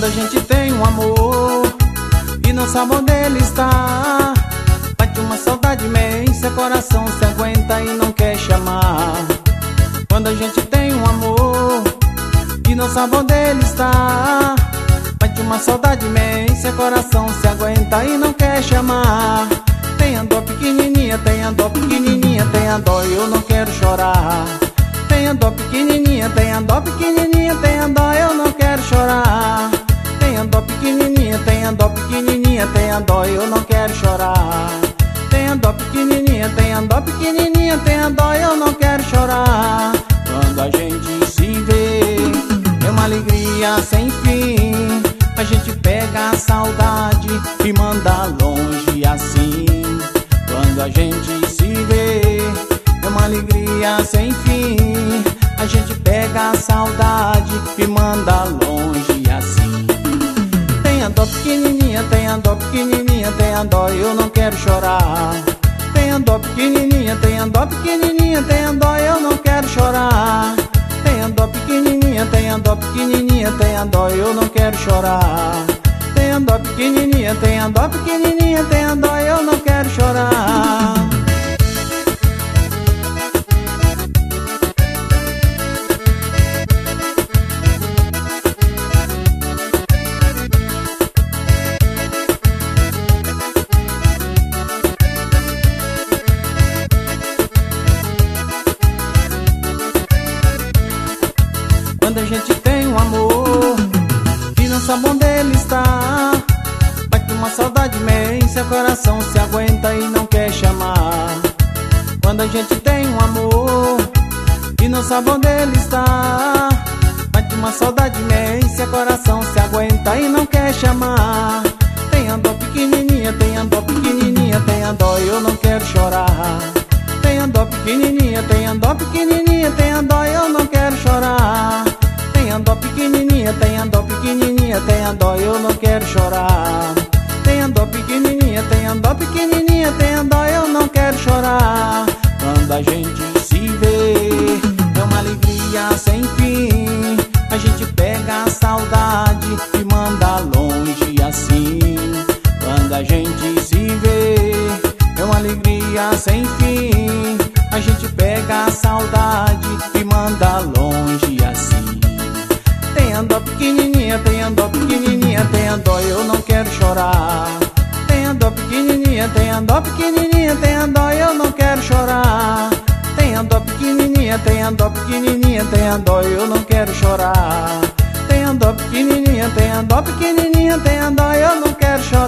Quando a gente tem um amor e não sabe onde ele está, bate uma saudade imensa, coração se aguenta e não quer chamar. Quando a gente tem um amor e não sabe onde ele está, bate uma saudade imensa, coração se aguenta e não quer chamar. Tem a dó pequenininha, tem a dó pequenininha, tem a dó e eu não quero chorar. Tem a dó pequenininha, tem a dó pequenininha, tem a dó, eu não quero chorar. Tem a dó pequenininha, tem a dó pequenininha, tem a dó, eu não quero chorar. Tem a dó pequenininha, tem a dó pequenininha, tem a dó, eu não quero chorar. Quando a gente se vê, é uma alegria sem fim. A gente pega a saudade e manda longe assim. Quando a gente se vê, é uma alegria sem fim. A gente pega a saudade e manda longe assim. Tem a dó pequenininha, tem a dó pequenininha, tem a dó, eu não quero chorar. Tem a dó pequenininha, tem a dó pequenininha, tem a dó, eu não quero chorar. Tem a dó pequenininha, tem a dó pequenininha, tem a dó, eu não quero chorar. Tem a dó pequenininha, tem a dó pequenininha, tem a dó, eu não quero chorar. Quando a gente tem um amor e não sabe onde ele está, bate uma saudade imensa, coração se aguenta e não quer chamar. Quando a gente tem um amor e não sabe onde ele está, bate uma saudade imensa, coração se aguenta e não quer chamar. Tem a dó pequenininha, tem a dó pequenininha, tem a dó, eu não quero chorar. Tem a dó pequenininha, tem a dó pequenininha, tem a dó, eu não quero chorar. Tem a dó pequenininha, tem a dó pequenininha, tem a dó, eu não quero chorar. Tem a dó pequenininha, tem a dó pequenininha, tem a dó, eu não quero chorar. Quando a gente se vê, é uma alegria sem fim. A gente pega a saudade e manda longe assim. Quando a gente se vê, é uma alegria sem fim. A gente pega a saudade e manda longe assim. Tem a dó pequenininha, tem a dó pequenininha, tem a dó, eu não quero chorar. Tem a dó pequenininha, tem a dó pequenininha, tem a dó, eu não quero chorar. Tem a dó pequenininha, tem a dó pequenininha, tem a dó, eu não quero chorar. Tem a dó pequenininha, tem a dó pequenininha, tem a dó, eu não quero chorar.